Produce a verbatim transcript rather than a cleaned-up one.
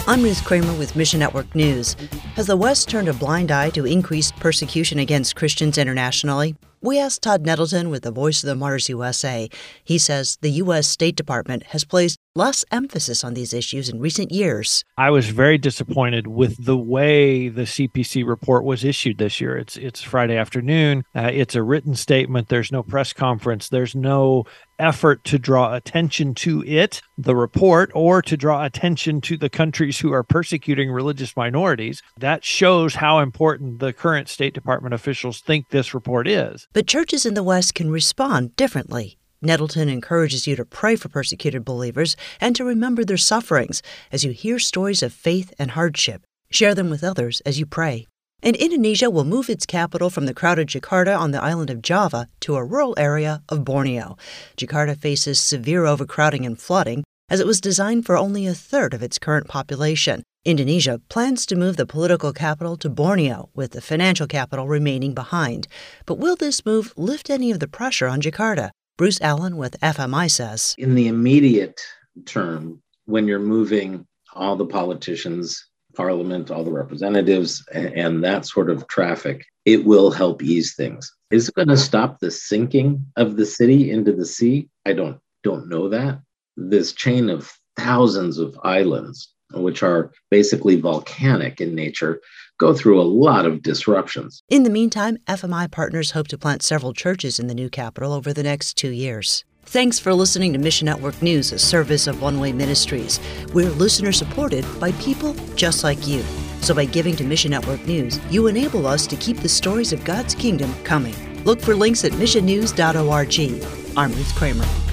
I'm Ruth Kramer with Mission Network News. Has the West turned a blind eye to increased persecution against Christians internationally? We asked Todd Nettleton with the Voice of the Martyrs U S A. He says the U S State Department has placed less emphasis on these issues in recent years. I was very disappointed with the way the C P C report was issued this year. It's it's Friday afternoon. Uh, it's a written statement. There's no press conference. There's no effort to draw attention to it, the report, or to draw attention to the countries who are persecuting religious minorities. That shows how important the current State Department officials think this report is. But churches in the West can respond differently. Nettleton encourages you to pray for persecuted believers and to remember their sufferings as you hear stories of faith and hardship. Share them with others as you pray. And Indonesia will move its capital from the crowded Jakarta on the island of Java to a rural area of Borneo. Jakarta faces severe overcrowding and flooding, as it was designed for only a third of its current population. Indonesia plans to move the political capital to Borneo, with the financial capital remaining behind. But will this move lift any of the pressure on Jakarta? Bruce Allen with F M I says, in the immediate term, when you're moving all the politicians, Parliament, all the representatives, and, and that sort of traffic, it will help ease things. Is it going to stop the sinking of the city into the sea? I don't don't know that. This chain of thousands of islands, which are basically volcanic in nature, go through a lot of disruptions. In the meantime, F M I partners hope to plant several churches in the new capital over the next two years. Thanks for listening to Mission Network News, a service of One Way Ministries. We're listener-supported by people just like you. So by giving to Mission Network News, you enable us to keep the stories of God's kingdom coming. Look for links at mission news dot org. I'm Ruth Kramer.